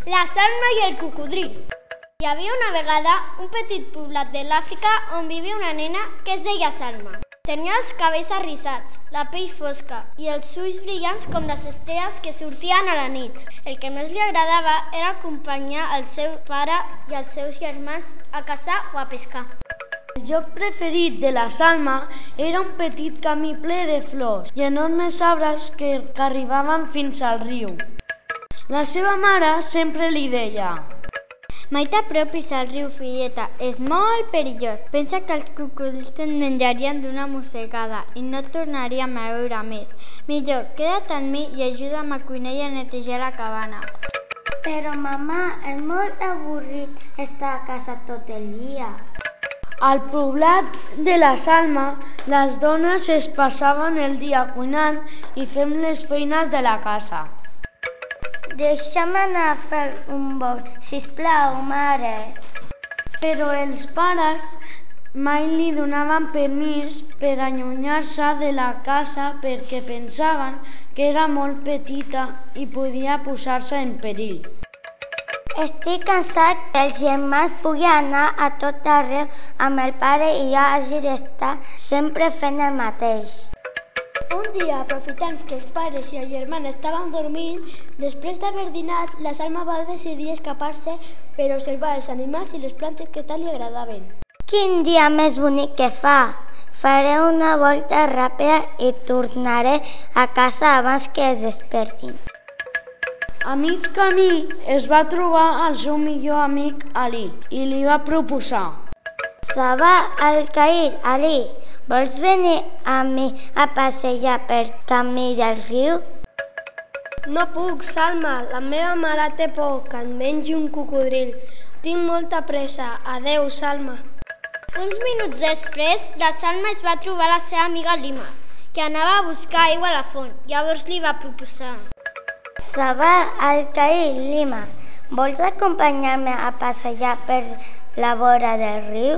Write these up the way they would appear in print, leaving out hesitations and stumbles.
La Salma i el cocodril. Hi havia una vegada un petit poblat de l'Àfrica on vivia una nena que es deia Salma. Tenia els cabells arrissats, la pell fosca i els ulls brillants com les estrelles que sortien a la nit. El que més li agradava era acompanyar el seu pare i els seus germans a caçar o a pescar. El joc preferit de la Salma era un petit camí ple de flors i enormes arbres que arribaven fins al riu. La seva mare sempre li deia: mai t'apropis al riu, filleta, és molt perillós. Pensa que els cocodrils te'n menjarien d'una mossegada i no et tornaríem a veure més. Millor, queda't amb mi i ajuda'm a cuinar i a netejar la cabana. Però, mamà, és molt avorrit estar a casa tot el dia. Al poblat de la Salma, les dones es passaven el dia cuinant i fent les feines de la casa. Deixa'm anar a fer un bol, sisplau, mare. Però els pares mai li donaven permís per allunyar-se de la casa perquè pensaven que era molt petita i podia posar-se en perill. Estic cansat que els germans puguin anar a tot arreu amb el pare i jo hagi d'estar sempre fent el mateix. Un dia, aprofitant que els pares i el germà estaven dormint, després d'haver dinat, la Salma va decidir escapar-se per observar els animals i les plantes que tant li agradaven. Quin dia més bonic que fa! Faré una volta ràpida i tornaré a casa abans que es despertin. A mig camí es va trobar el seu millor amic Ali i li va proposar: Sabah al-Khair, Ali, vols venir amb mi a passejar per camí del riu? No puc, Salma. La meva mare té por que em mengi un cocodril. Tinc molta pressa. Adeu, Salma. Uns minuts després, la Salma es va trobar la seva amiga Lima, que anava a buscar aigua a la font. Llavors li va proposar: Sabah al-Khair, Lima, vols acompanyar-me a passejar per la vora del riu?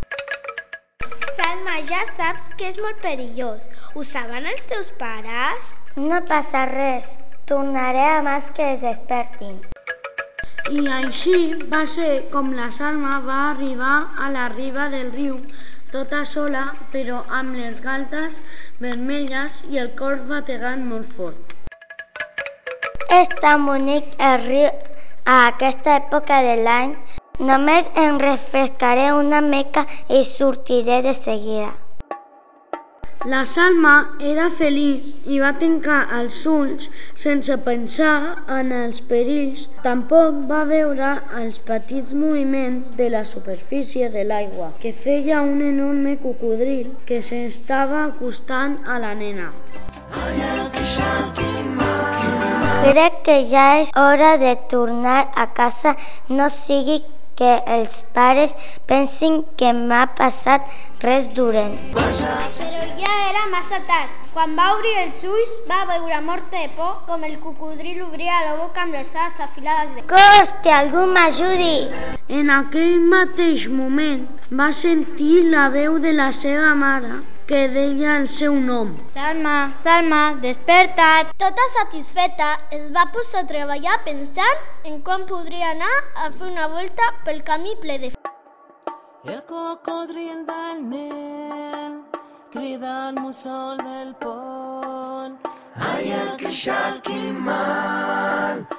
Salma, ja saps que és molt perillós. Ho saben els teus pares? No passa res. Tornaré abans que es despertin. I així va ser com la Salma va arribar a la riba del riu, tota sola, però amb les galtes vermelles i el cor bategant molt fort. És tan bonic el riu a aquesta època de l'any. Només em refrescaré una mica i sortiré de seguida. La Salma era feliç i va tancar els ulls sense pensar en els perills. Tampoc va veure els petits moviments de la superfície de l'aigua que feia un enorme cocodril que s'estava acostant a la nena. Crec que ja és hora de tornar a casa, no sigui que els pares pensin que m'ha passat res dolent. Però ja era massa tard. Quan va obrir els ulls, va veure morta de por com el cocodril obria la boca amb les ales afilades de... Cos, que algú m'ajudi! En aquell mateix moment va sentir la veu de la seva mare que deia el seu nom. Salma, Salma, desperta't! Tota satisfeta, es va posar a treballar pensant en quan podria anar a fer una volta pel camí ple de... El cocodril del Nil crida al mussol del pont. Ai, el queixal, quin mal!